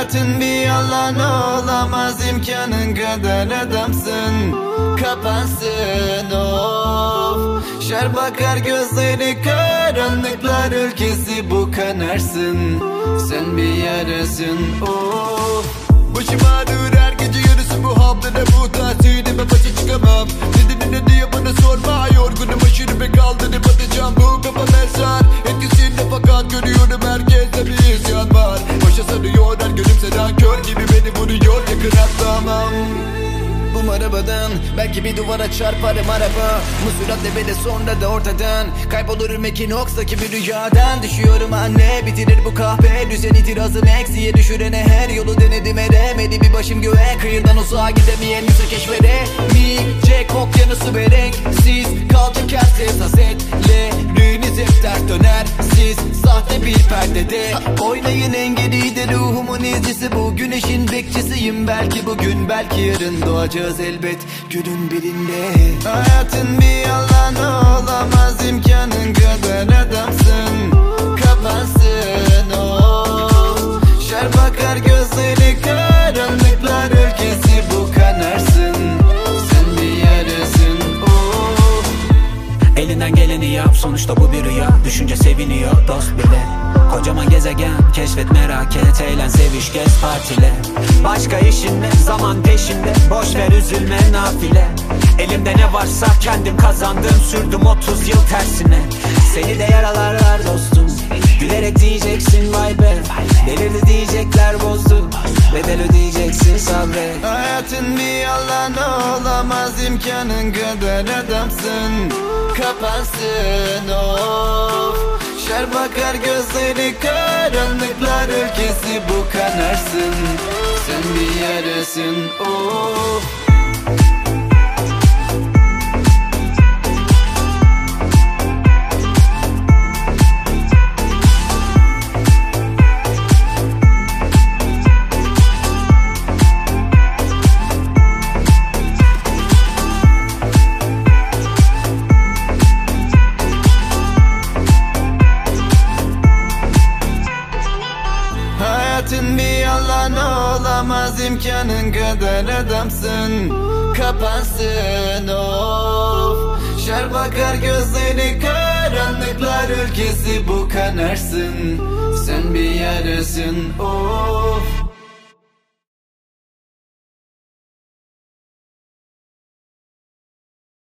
Hayatın bir yalan olamaz, imkanın kadar adamsın. Kapansın of. Şer bakar gözleri, karanlıklar ülkesi, bu kanarsın. Sen bir yarasın of. Başıma ağrır her gece yarısı, bu havlana muhtaç değilim ve başa çıkamam. Ne diye bana sorma, yorgunum aşırı ve kaldırıp atacağım. Bu kafalar sar etkisinde, fakat görüyorum herkeste bir isyan var. Başa sarıyor her gülümseden kör gibi, beni vuruyor yakın atlamam. Bu arabadan belki bir duvara çarparım araba. Bu süratle ve de sonra da ortadan kaybolurum ekinoks'taki bir rüyadan. Düşüyorum anne, bitirir bu kahve düzen, itirazım eksiye düşürene her yolu denedim, edemedi bir başım göğe. Kıyıdan uzağa gidemeyen yüze keşfedemeyecek okyanusu ve renksiz kalacak herkes hasetleriniz hep ters döner. Siz sahte bir perdede oynayın, engeliydi ruhumun izcisi. Bu güneşin bekçisiyim, belki bugün belki yarın doğacağız elbet günün birinde. Hayatın bir yalan olamaz, imkanın kadar adamsın. Kapansın of. Şer bakar gözleri, karanlıklar ülkesi, bu kanarsın. Sen bir yarasın of. Elinden geleni yap, sonuçta bu bir rüya. Düşünce seviniyor dost bile. Kocaman gezegen keşfet, merak et, eğlen, seviş, gez, partile. Başka işin ne, zaman peşinde, boş ver üzülme nafile. Elimde ne varsa kendim kazandım, sürdüm 30 yıl tersine. Seni de yaralarlar dostum, gülerek diyeceksin vay be. Delirdi diyecekler, bozdu, bedel ödeyeceksin, sabret. Hayatın bir yalan olamaz, imkanın kadar adamsın. Kapansın of. Şer bakar gözleri, karanlıklar ülkesi, bu kanarsın. Sen bir yarasın of. Hayatın bir yalan olamaz, imkanın kadar adamsın. Kapansın of. Şer bakar gözleri, karanlıklar ülkesi, bu kanarsın. Sen bir yarasın of.